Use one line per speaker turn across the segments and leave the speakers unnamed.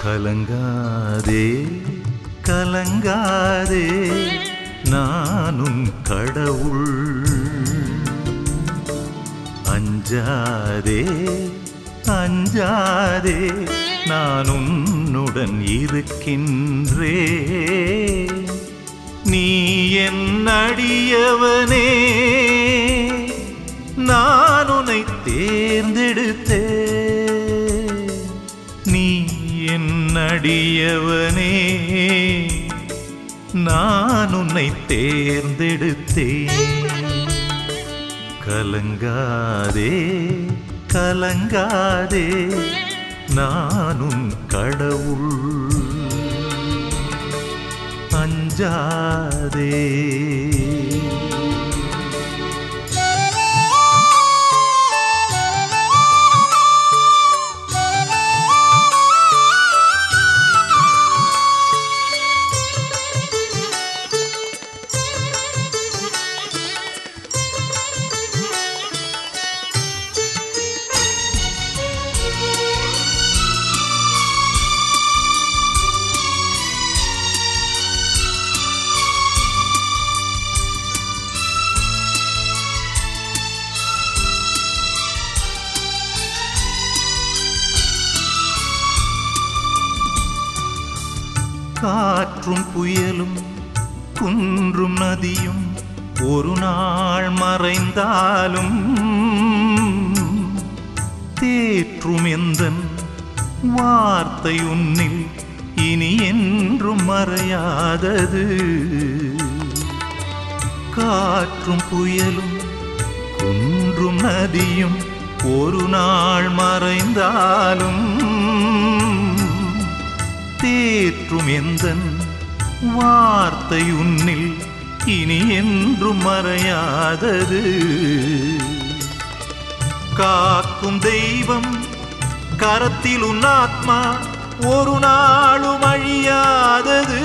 கலங்காதே கலங்காதே நானும் கடவுள். அஞ்சாதே அஞ்சாதே நான் உன்னுடன் இருக்கின்றேன். நீ என் அடியவனே, நான் உன்னை தேர்ந்தெடுத்தேன். நீ என் அடியவனே, நான் உன்னை தேர்ந்தெடுத்தேன். கலங்காதே கலங்காதே நானும் கடவுள். அஞ்சாதே. காற்றும் புயலும் குன்றும் நதியும் ஒரு நாள் மறைந்தாலும் தேற்றும் எந்தன் வார்த்தை உன்னில் இனி என்றும் மறையாதது. காற்றும் புயலும் குன்றும் நதியும் ஒரு நாள் மறைந்தாலும் தேற்றும் எந்தன் வார்த்தை உன்னில் இனி என்றும் மறையாதது. காக்கும் தெய்வம் கரத்தில் உன் ஆத்மா ஒரு நாளும் அழியாதது.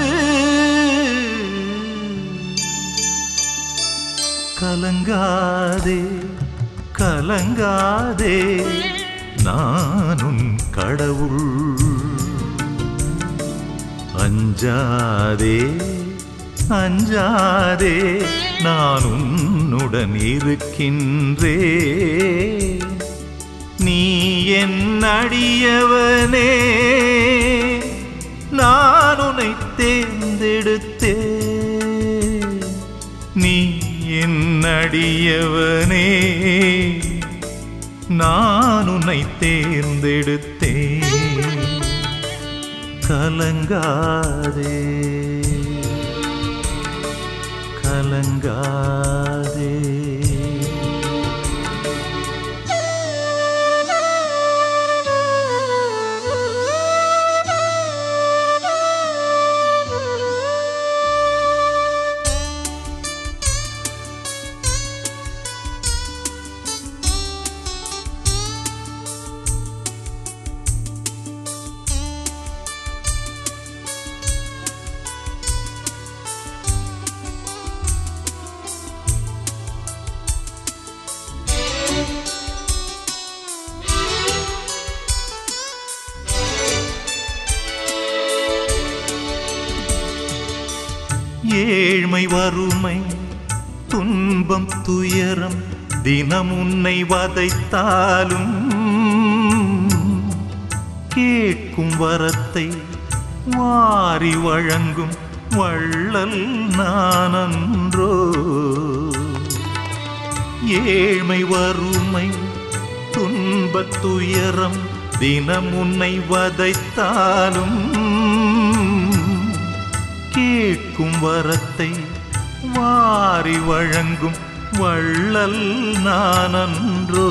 கலங்காதே கலங்காதே நானும் கடவுள். அஞ்சாதே அஞ்சாதே நான் உன்னுடன் இருக்கின்றேன். நீ என் அடியவனே, நான் உன்னை தேர்ந்தெடுத்தேன். நீ என் அடியவனே, நான் உன்னை தேர்ந்தெடுத்தேன். கலங்காதே கலங்காதே. ஏழ்மை வறுமை துன்பம் துயரம் தினம் உன்னை வதைத்தாலும் கேட்கும் வரத்தை வாரி வழங்கும் வள்ளல் நானன்றோ. ஏழ்மை வறுமை துன்பத் துயரம் தினம் உன்னை வதைத்தாலும் கேட்கும் வரத்தை வாரி வழங்கும் வள்ளல் நானன்றோ.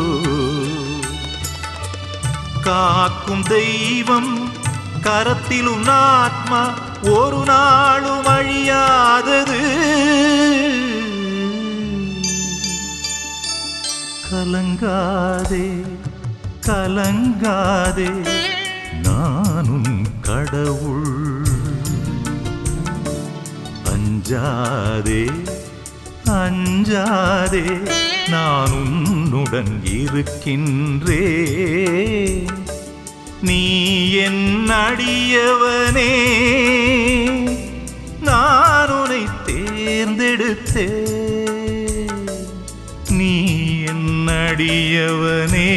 காக்கும் தெய்வம் கரத்தில் உன் ஆத்மா ஒரு நாளும் அழியாதது. கலங்காதே கலங்காதே நானும் கடவுள். அஞ்சாதே அஞ்சாதே நான் உன்னுடன் இருக்கின்றேன். நீ என் அடியவனே, நான் உன்னை தேர்ந்தெடுத்தேன். நீ என் அடியவனே,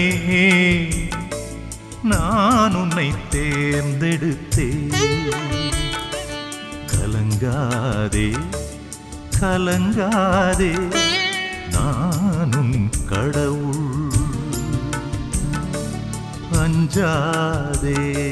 நான் உன்னை தேர்ந்தெடுத்தேன். கலங்காதே கலங்காதே, நான் உன் கடவுள். அஞ்சாதே